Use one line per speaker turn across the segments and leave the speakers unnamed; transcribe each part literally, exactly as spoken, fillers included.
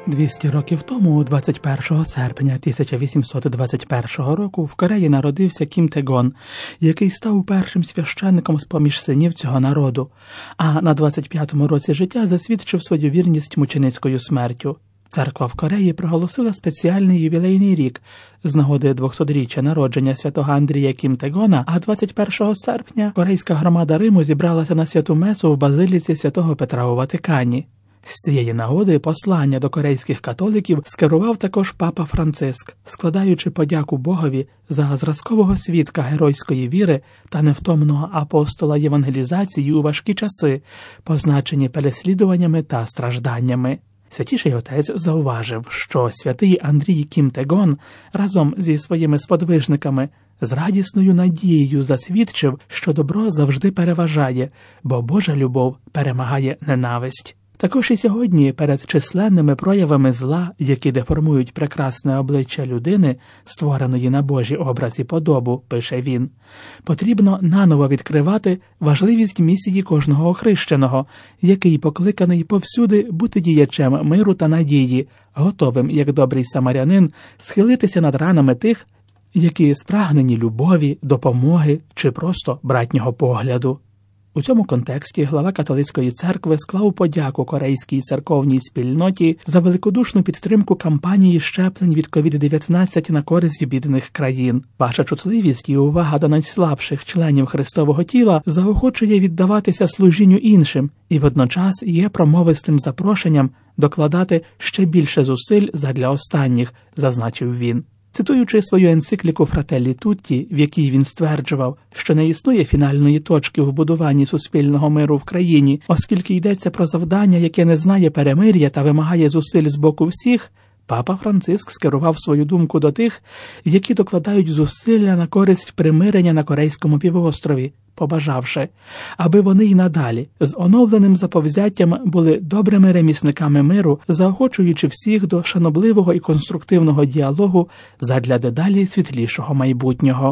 двісті років тому, двадцять першого серпня тисяча вісімсот двадцять першого року, в Кореї народився Кім Те-гон, який став першим священником з-поміж синів цього народу, а на двадцять п'ятому році життя засвідчив свою вірність мученицькою смертю. Церква в Кореї проголосила спеціальний ювілейний рік з нагоди двохсотріччя народження святого Андрія Кім Те-гона, а двадцять першого серпня корейська громада Риму зібралася на святу месу в базиліці святого Петра у Ватикані. З цієї нагоди послання до корейських католиків скерував також папа Франциск, складаючи подяку Богові за зразкового свідка геройської віри та невтомного апостола євангелізації у важкі часи, позначені переслідуваннями та стражданнями. Святіший отець зауважив, що святий Андрій Кім Те-гон разом зі своїми сподвижниками з радісною надією засвідчив, що добро завжди переважає, бо Божа любов перемагає ненависть. Також і сьогодні перед численними проявами зла, які деформують прекрасне обличчя людини, створеної на Божий образ і подобу, пише він, потрібно наново відкривати важливість місії кожного охрещеного, який покликаний повсюди бути діячем миру та надії, готовим, як добрий самарянин, схилитися над ранами тих, які спрагнені любові, допомоги чи просто братнього погляду. У цьому контексті глава католицької церкви склав подяку корейській церковній спільноті за великодушну підтримку кампанії щеплень від ковід дев'ятнадцять на користь бідних країн. Ваша чутливість і увага до найслабших членів Христового тіла заохочує віддаватися служінню іншим і водночас є промовистим запрошенням докладати ще більше зусиль задля останніх, зазначив він. Цитуючи свою енцикліку «Фрателлі Тутті», в якій він стверджував, що не існує фінальної точки в будуванні суспільного миру в країні, оскільки йдеться про завдання, яке не знає перемир'я та вимагає зусиль з боку всіх, папа Франциск скерував свою думку до тих, які докладають зусилля на користь примирення на Корейському півострові, побажавши, аби вони й надалі з оновленим заповзяттям були добрими ремісниками миру, заохочуючи всіх до шанобливого і конструктивного діалогу задля дедалі світлішого майбутнього.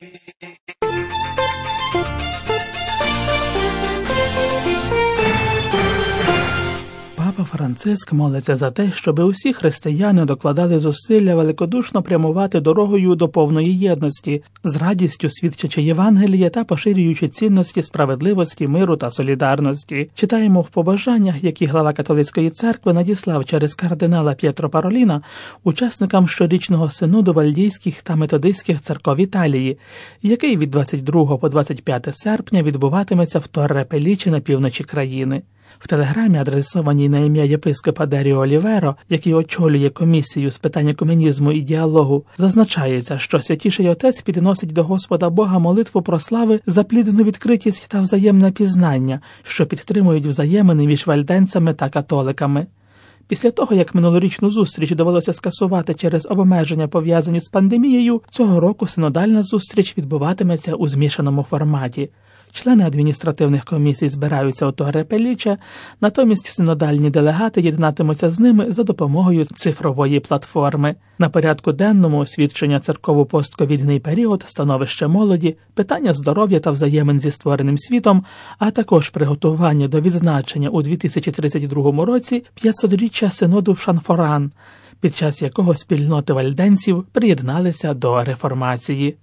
Папа Франциск молиться за те, щоб усі християни докладали зусилля великодушно прямувати дорогою до повної єдності, з радістю свідчачи Євангеліє та поширюючи цінності справедливості, миру та солідарності. Читаємо в побажаннях, які глава католицької церкви надіслав через кардинала П'єтро Пароліна учасникам щорічного синоду вальдійських та методистських церков Італії, який від двадцять другого по двадцять п'яте серпня відбуватиметься в Торре-Пелічі на півночі країни. В телеграмі, адресованій на ім'я єпископа Деріо Оліверо, який очолює комісію з питань екуменізму і діалогу, зазначається, що Святіший Отець підносить до Господа Бога молитву про слави за плідну відкритість та взаємне пізнання, що підтримують взаємини між вальденцями та католиками. Після того, як минулорічну зустріч довелося скасувати через обмеження, пов'язані з пандемією, цього року синодальна зустріч відбуватиметься у змішаному форматі. Члени адміністративних комісій збираються у Торре-Пеліче, натомість синодальні делегати єднатимуться з ними за допомогою цифрової платформи. На порядку денному освідчення церков у постковідний період, становище молоді, питання здоров'я та взаємин зі створеним світом, а також приготування до відзначення у дві тисячі тридцять другому році п'ятсотріччя синоду в Шанфоран, під час якого спільноти вальденців приєдналися до реформації.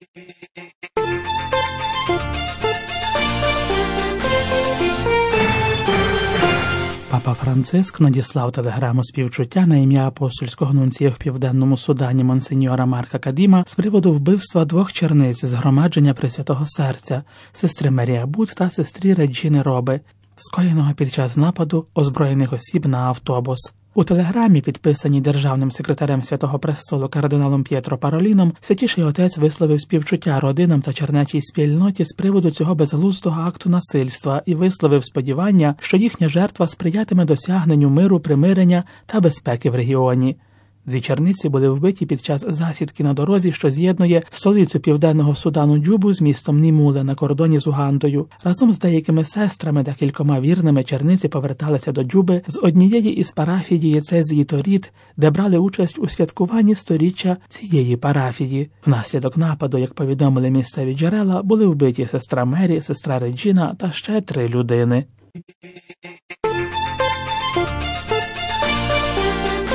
Папа Франциск надіслав телеграму співчуття на ім'я апостольського нунція в Південному Судані монсеньора Марка Кадіма з приводу вбивства двох черниць згромадження Пресвятого Серця, сестри Мері Абут та сестрі Реджіни Роби, скоєного під час нападу озброєних осіб на автобус. У телеграмі, підписаній державним секретарем Святого Престолу кардиналом П'єтро Пароліном, Святіший Отець висловив співчуття родинам та чернечій спільноті з приводу цього безглуздого акту насильства і висловив сподівання, що їхня жертва сприятиме досягненню миру, примирення та безпеки в регіоні. Дві черниці були вбиті під час засідки на дорозі, що з'єднує столицю Південного Судану Джубу з містом Німуле на кордоні з Угандою. Разом з деякими сестрами та кількома вірними черниці поверталися до Джуби з однієї із парафій дієцезії Торіт, де брали участь у святкуванні сторіччя цієї парафії. Внаслідок нападу, як повідомили місцеві джерела, були вбиті сестра Мері, сестра Реджіна та ще три людини.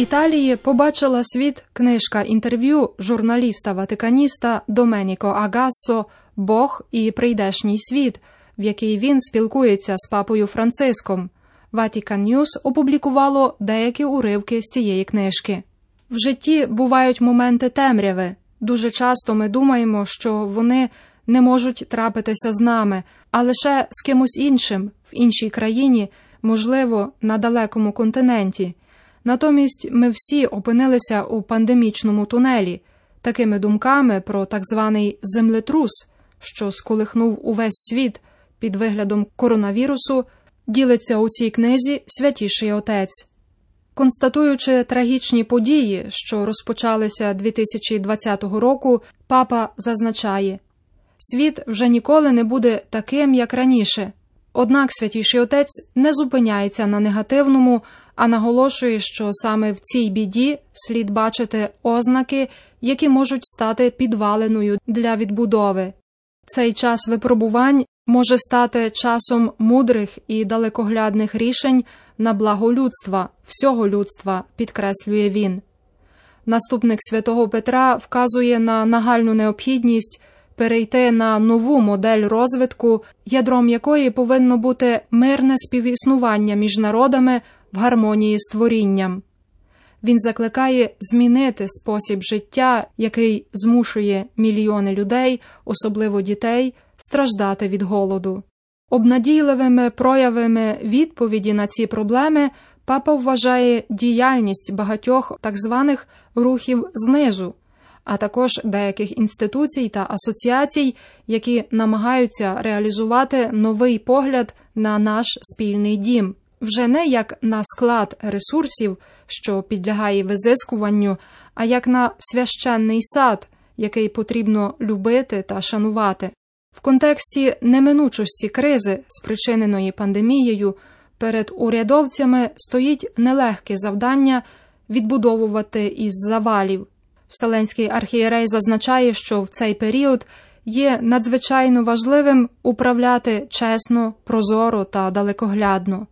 Італії побачила світ книжка інтерв'ю журналіста-ватиканіста Доменіко Агассо «Бог і прийдешній світ», в якій він спілкується з папою Франциском. Vatican News опублікувало деякі уривки з цієї книжки. В житті бувають моменти темряви. Дуже часто ми думаємо, що вони не можуть трапитися з нами, а лише з кимось іншим, в іншій країні, можливо, на далекому континенті. Натомість ми всі опинилися у пандемічному тунелі, такими думками про так званий землетрус, що сколихнув увесь світ під виглядом коронавірусу, ділиться у цій книзі Святіший Отець. Констатуючи трагічні події, що розпочалися дві тисячі двадцятого року, папа зазначає: «Світ вже ніколи не буде таким, як раніше». Однак Святіший Отець не зупиняється на негативному, а наголошує, що саме в цій біді слід бачити ознаки, які можуть стати підвалиною для відбудови. Цей час випробувань може стати часом мудрих і далекоглядних рішень на благо людства, всього людства, підкреслює він. Наступник святого Петра вказує на нагальну необхідність перейти на нову модель розвитку, ядром якої повинно бути мирне співіснування між народами в гармонії з творінням. Він закликає змінити спосіб життя, який змушує мільйони людей, особливо дітей, страждати від голоду. Обнадійливими проявами відповіді на ці проблеми папа вважає діяльність багатьох так званих рухів знизу, а також деяких інституцій та асоціацій, які намагаються реалізувати новий погляд на наш спільний дім, вже не як на склад ресурсів, що підлягає визискуванню, а як на священний сад, який потрібно любити та шанувати. В контексті неминучості кризи, спричиненої пандемією, перед урядовцями стоїть нелегке завдання відбудовувати із завалів. Вселенський архієрей зазначає, що в цей період є надзвичайно важливим управляти чесно, прозоро та далекоглядно.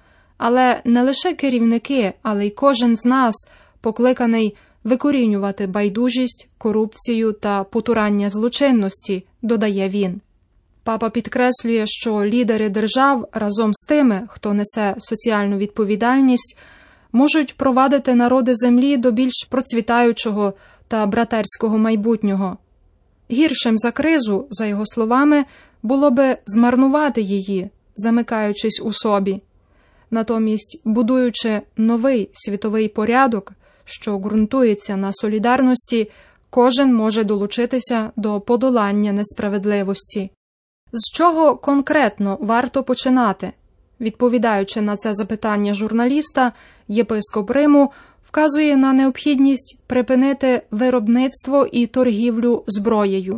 Але не лише керівники, але й кожен з нас покликаний викорінювати байдужість, корупцію та потурання злочинності, додає він. Папа підкреслює, що лідери держав разом з тими, хто несе соціальну відповідальність, можуть провадити народи землі до більш процвітаючого та братерського майбутнього. Гіршим за кризу, за його словами, було би змарнувати її, замикаючись у собі. Натомість, будуючи новий світовий порядок, що ґрунтується на солідарності, кожен може долучитися до подолання несправедливості. З чого конкретно варто починати? Відповідаючи на це запитання журналіста, єпископ Риму вказує на необхідність припинити виробництво і торгівлю зброєю.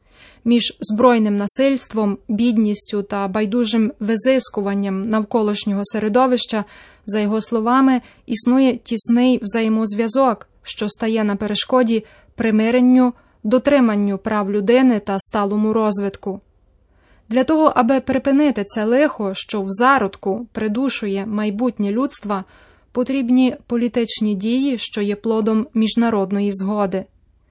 Між збройним насильством, бідністю та байдужим визискуванням навколишнього середовища, за його словами, існує тісний взаємозв'язок, що стає на перешкоді примиренню, дотриманню прав людини та сталому розвитку. Для того, аби припинити це лихо, що в зародку придушує майбутнє людства, потрібні політичні дії, що є плодом міжнародної згоди.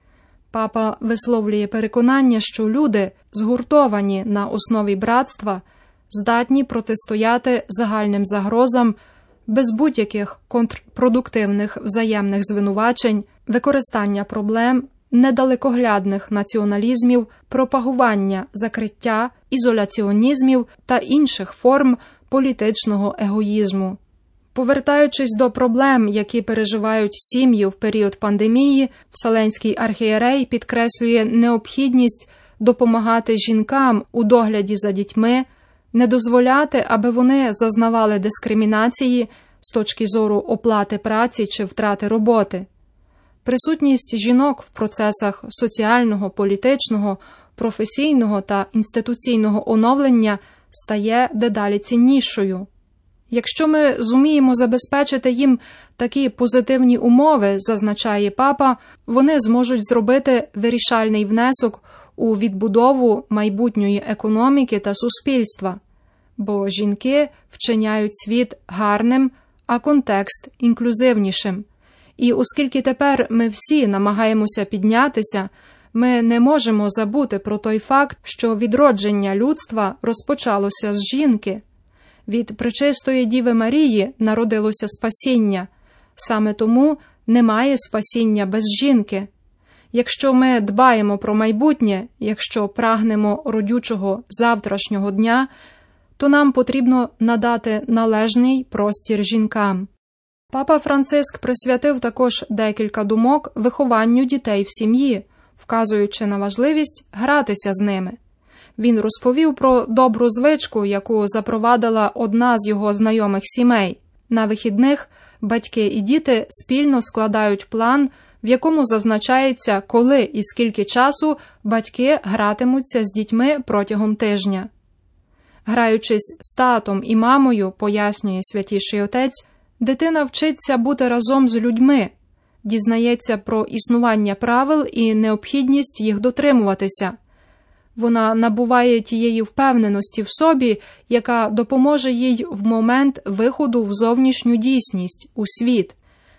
Папа висловлює переконання, що люди, згуртовані на основі братства, здатні протистояти загальним загрозам без будь-яких контрпродуктивних взаємних звинувачень, використання проблем, недалекоглядних націоналізмів, пропагування закриття, ізоляціонізмів та інших форм політичного егоїзму. Повертаючись до проблем, які переживають сім'ї в період пандемії, Вселенський архієрей підкреслює необхідність допомагати жінкам у догляді за дітьми, не дозволяти, аби вони зазнавали дискримінації з точки зору оплати праці чи втрати роботи. Присутність жінок в процесах соціального, політичного, професійного та інституційного оновлення стає дедалі ціннішою. Якщо ми зуміємо забезпечити їм такі позитивні умови, зазначає папа, вони зможуть зробити вирішальний внесок у відбудову майбутньої економіки та суспільства, бо жінки вчиняють світ гарним, а контекст інклюзивнішим. І оскільки тепер ми всі намагаємося піднятися, ми не можемо забути про той факт, що відродження людства розпочалося з жінки. Від Пречистої Діви Марії народилося спасіння. Саме тому немає спасіння без жінки. Якщо ми дбаємо про майбутнє, якщо прагнемо родючого завтрашнього дня, то нам потрібно надати належний простір жінкам. Папа Франциск присвятив також декілька думок вихованню дітей в сім'ї, вказуючи на важливість гратися з ними. Він розповів про добру звичку, яку запровадила одна з його знайомих сімей. На вихідних батьки і діти спільно складають план, в якому зазначається, коли і скільки часу батьки гратимуться з дітьми протягом тижня. Граючись з татом і мамою, пояснює Святіший Отець, дитина вчиться бути разом з людьми, дізнається про існування правил і необхідність їх дотримуватися. Вона набуває тієї впевненості в собі, яка допоможе їй в момент виходу в зовнішню дійсність, у світ.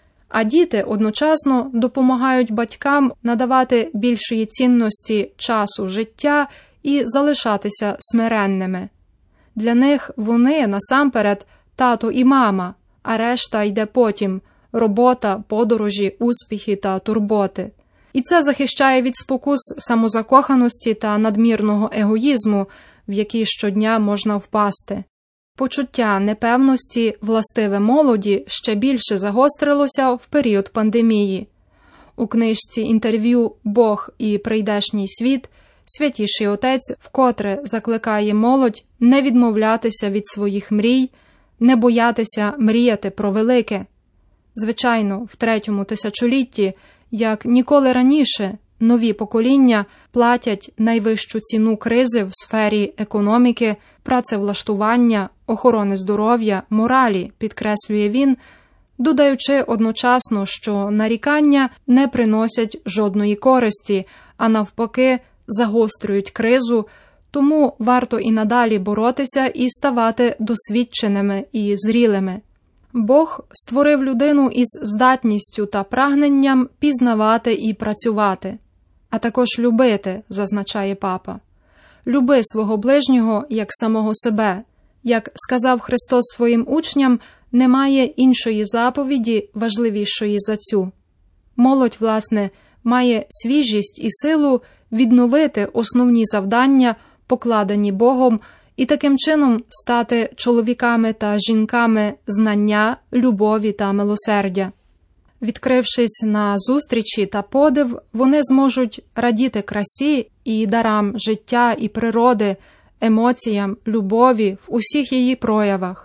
А діти одночасно допомагають батькам надавати більшої цінності часу життя і залишатися смиренними. Для них вони, насамперед, тато і мама, а решта йде потім – робота, подорожі, успіхи та турботи. І це захищає від спокус самозакоханості та надмірного егоїзму, в який щодня можна впасти. Почуття непевності, властиве молоді, ще більше загострилося в період пандемії. У книжці інтерв'ю «Бог і прийдешній світ» Святіший Отець вкотре закликає молодь не відмовлятися від своїх мрій, не боятися мріяти про велике. Звичайно, в третьому тисячолітті, як ніколи раніше, нові покоління платять найвищу ціну кризи в сфері економіки, працевлаштування, охорони здоров'я, моралі, підкреслює він, додаючи одночасно, що нарікання не приносять жодної користі, а навпаки загострюють кризу, тому варто і надалі боротися і ставати досвідченими і зрілими. Бог створив людину із здатністю та прагненням пізнавати і працювати, а також любити, зазначає папа. Люби свого ближнього як самого себе. Як сказав Христос своїм учням, немає іншої заповіді важливішої за цю. Молодь, власне, має свіжість і силу відновити основні завдання, покладені Богом, і таким чином стати чоловіками та жінками знання, любові та милосердя. Відкрившись на зустрічі та подив, вони зможуть радіти красі і дарам життя і природи, емоціям, любові в усіх її проявах.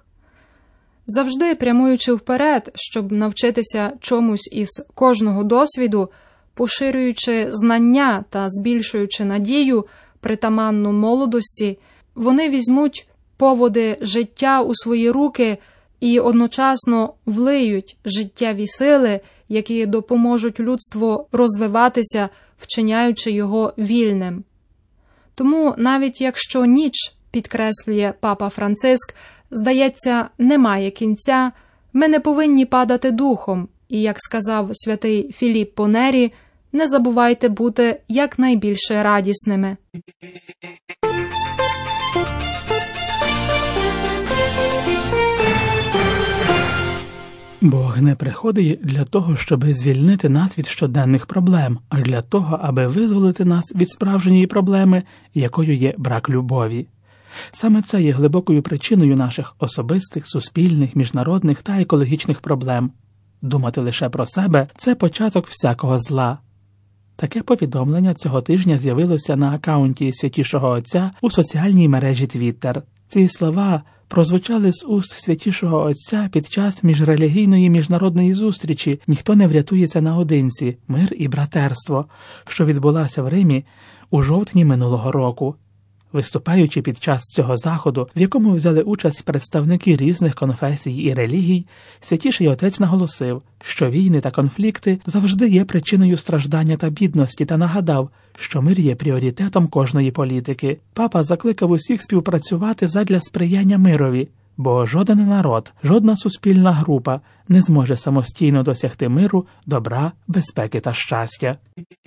Завжди прямуючи вперед, щоб навчитися чомусь із кожного досвіду, поширюючи знання та збільшуючи надію, притаманну молодості, вони візьмуть поводи життя у свої руки і одночасно влиють життєві сили, які допоможуть людству розвиватися, вчиняючи його вільним. Тому навіть якщо ніч, підкреслює папа Франциск, здається, немає кінця, ми не повинні падати духом, і, як сказав святий Філіппо Нері, не забувайте бути якнайбільше радісними.
Бог не приходить для того, щоб звільнити нас від щоденних проблем, а для того, аби визволити нас від справжньої проблеми, якою є брак любові. Саме це є глибокою причиною наших особистих, суспільних, міжнародних та екологічних проблем. Думати лише про себе – це початок всякого зла. Таке повідомлення цього тижня з'явилося на акаунті Святішого Отця у соціальній мережі Твіттер. Ці слова прозвучали з уст Святішого Отця під час міжрелігійної міжнародної зустрічі «Ніхто не врятується наодинці. Мир і братерство», що відбулася в Римі у жовтні минулого року. Виступаючи під час цього заходу, в якому взяли участь представники різних конфесій і релігій, Святіший Отець наголосив, що війни та конфлікти завжди є причиною страждання та бідності, та нагадав, що мир є пріоритетом кожної політики. Папа закликав усіх співпрацювати задля сприяння мирові, бо жоден народ, жодна суспільна група не зможе самостійно досягти миру, добра, безпеки та щастя.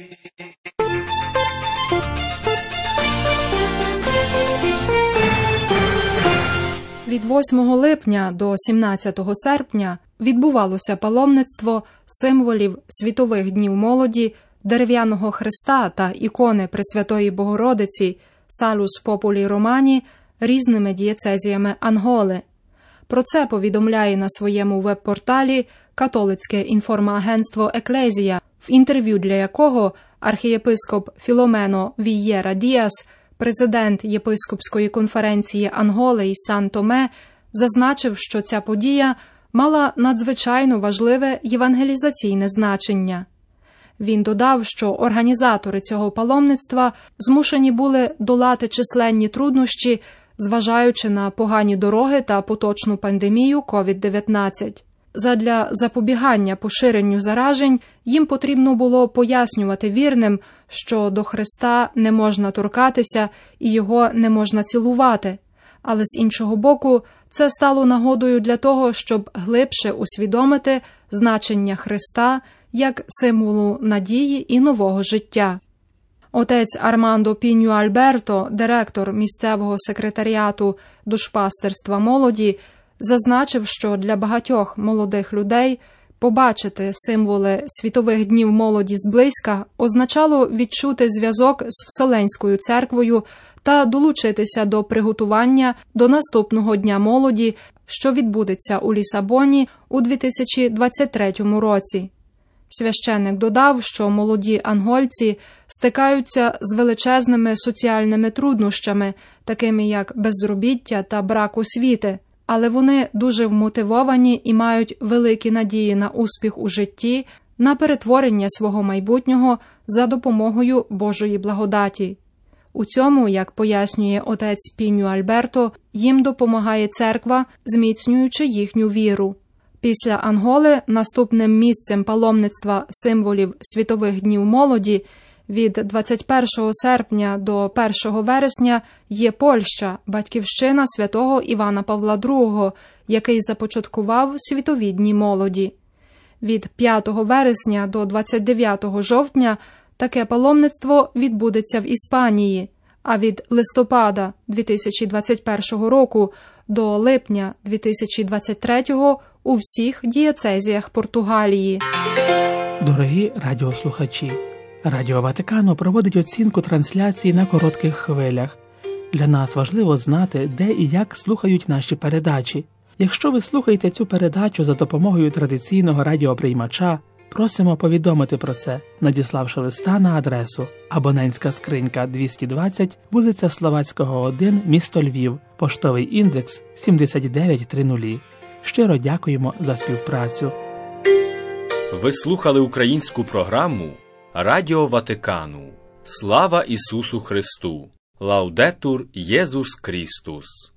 Від восьмого липня до сімнадцятого серпня відбувалося паломництво символів Світових днів молоді, дерев'яного хреста та ікони Пресвятої Богородиці Salus Populi Romani різними дієцезіями Анголи. Про це повідомляє на своєму веб-порталі католицьке інформагентство «Еклезія», в інтерв'ю для якого архієпископ Філомено Вієра Діас, президент єпископської конференції Анголи і Сан-Томе, зазначив, що ця подія мала надзвичайно важливе євангелізаційне значення. Він додав, що організатори цього паломництва змушені були долати численні труднощі, зважаючи на погані дороги та поточну пандемію ковід дев'ятнадцять. Задля запобігання поширенню заражень їм потрібно було пояснювати вірним, що до Христа не можна торкатися і його не можна цілувати. Але з іншого боку, це стало нагодою для того, щоб глибше усвідомити значення Христа як символу надії і нового життя. Отець Армандо Піньо Альберто, директор місцевого секретаріату душпастерства молоді, зазначив, що для багатьох молодих людей побачити символи Світових днів молоді зблизька означало відчути зв'язок з Вселенською церквою та долучитися до приготування до наступного Дня молоді, що відбудеться у Лісабоні у дві тисячі двадцять третьому році. Священник додав, що молоді ангольці стикаються з величезними соціальними труднощами, такими як безробіття та брак освіти, але вони дуже вмотивовані і мають великі надії на успіх у житті, на перетворення свого майбутнього за допомогою Божої благодаті. У цьому, як пояснює отець Піньо Альберто, їм допомагає церква, зміцнюючи їхню віру. Після Анголи наступним місцем паломництва символів Світових днів молоді від двадцять першого серпня до першого вересня є Польща, батьківщина святого Івана Павла другого, який започаткував Світові дні молоді. Від п'ятого вересня до двадцять дев'ятого жовтня таке паломництво відбудеться в Іспанії, а від листопада дві тисячі двадцять першого року до липня дві тисячі двадцять третього у всіх дієцезіях Португалії.
Дорогі радіослухачі, Радіо Ватикану проводить оцінку трансляції на коротких хвилях. Для нас важливо знати, де і як слухають наші передачі. Якщо ви слухаєте цю передачу за допомогою традиційного радіоприймача, просимо повідомити про це, надіславши листа на адресу абонентська скринька двісті двадцять, вулиця Словацького, один, місто Львів, поштовий індекс сімдесят дев'ять тридцять. Щиро дякуємо за співпрацю.
Ви слухали українську програму Радіо Ватикану. Слава Ісусу Христу! Лаудетур Єсус Крістус!